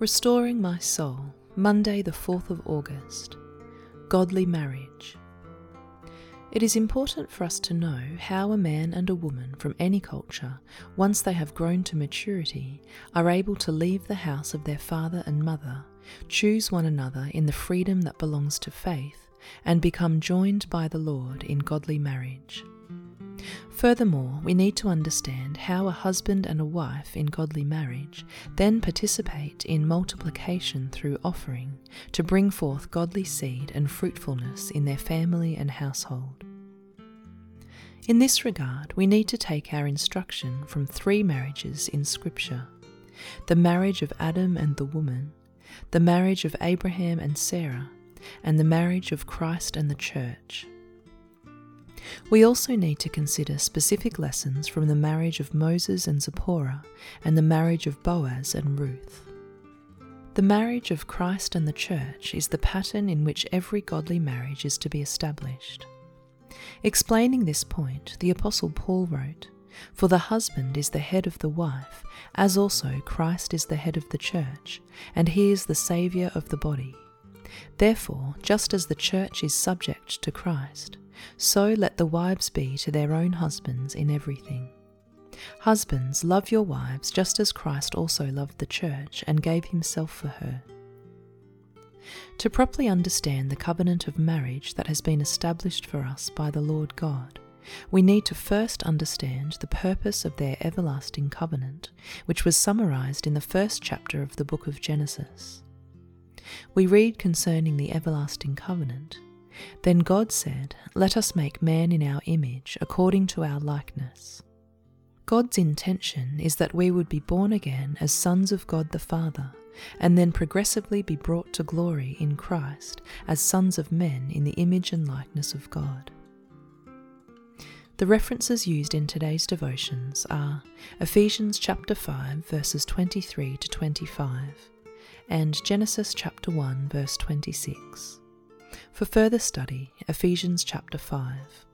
Restoring My Soul, Monday the 4th of August. Godly Marriage. It is important for us to know how a man and a woman from any culture, once they have grown to maturity, are able to leave the house of their father and mother, choose one another in the freedom that belongs to faith, and become joined by the Lord in godly marriage. Furthermore, we need to understand how a husband and a wife in godly marriage then participate in multiplication through offering to bring forth godly seed and fruitfulness in their family and household. In this regard, we need to take our instruction from 3 marriages in Scripture: the marriage of Adam and the woman, the marriage of Abraham and Sarah, and the marriage of Christ and the Church. We also need to consider specific lessons from the marriage of Moses and Zipporah and the marriage of Boaz and Ruth. The marriage of Christ and the Church is the pattern in which every godly marriage is to be established. Explaining this point, the Apostle Paul wrote, "For the husband is the head of the wife, as also Christ is the head of the church, and he is the Saviour of the body. Therefore, just as the church is subject to Christ, so let the wives be to their own husbands in everything. Husbands, love your wives just as Christ also loved the church and gave himself for her." To properly understand the covenant of marriage that has been established for us by the Lord God, we need to first understand the purpose of their everlasting covenant, which was summarized in the first chapter of the book of Genesis. We read concerning the everlasting covenant, "Then God said, Let us make man in our image, according to our likeness." God's intention is that we would be born again as sons of God the Father, and then progressively be brought to glory in Christ as sons of men in the image and likeness of God. The references used in today's devotions are Ephesians chapter 5 verses 23 to 25 and Genesis chapter 1 verse 26. For further study, Ephesians chapter 5.